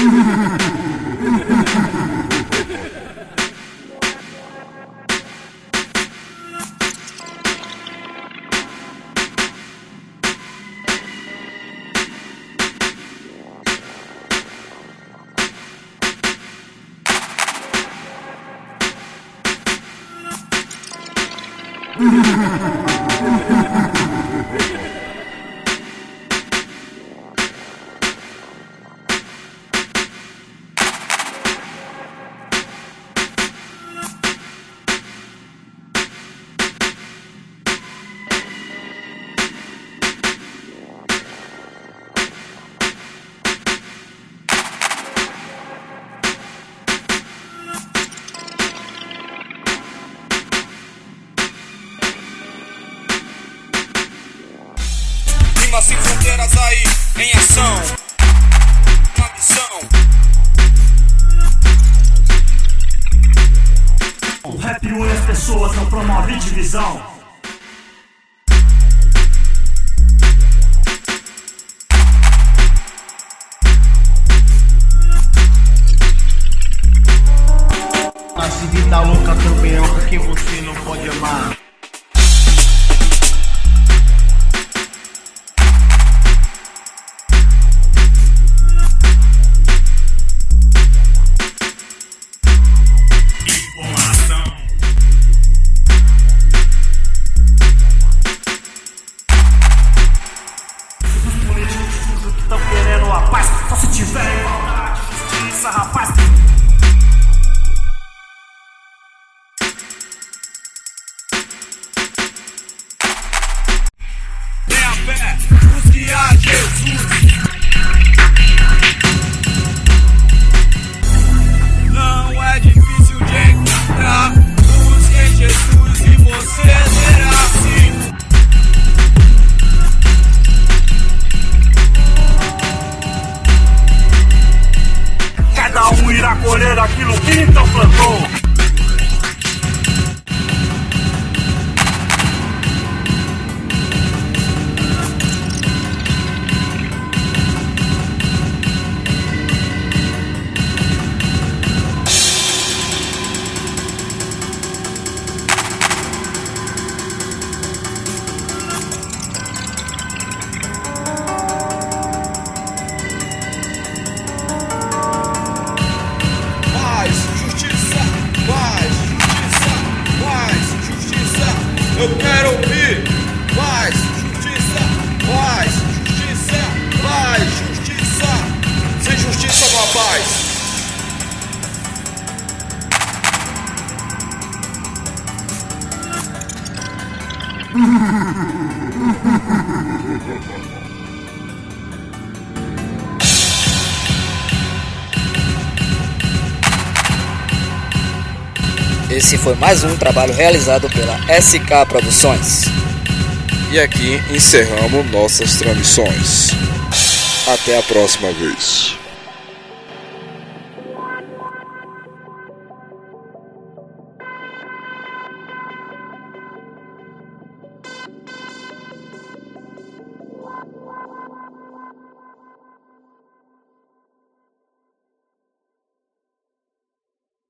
Sem fronteiras aí, em ação. Uma missão. O rap une as pessoas, não promove divisão. A vida louca também é algo que você não pode amar. Tão querendo a paz, só se tiver igualdade, justiça, rapaz. Tenha fé, busque a Jesus. Não é difícil de encontrar. Busque em Jesus e você será assim. Cada um irá colher aquilo que então plantou. Eu quero ouvir mais justiça, mais justiça, mais justiça. Sem justiça não há paz. Esse foi mais um trabalho realizado pela SK Produções. E aqui encerramos nossas transmissões. Até a próxima vez.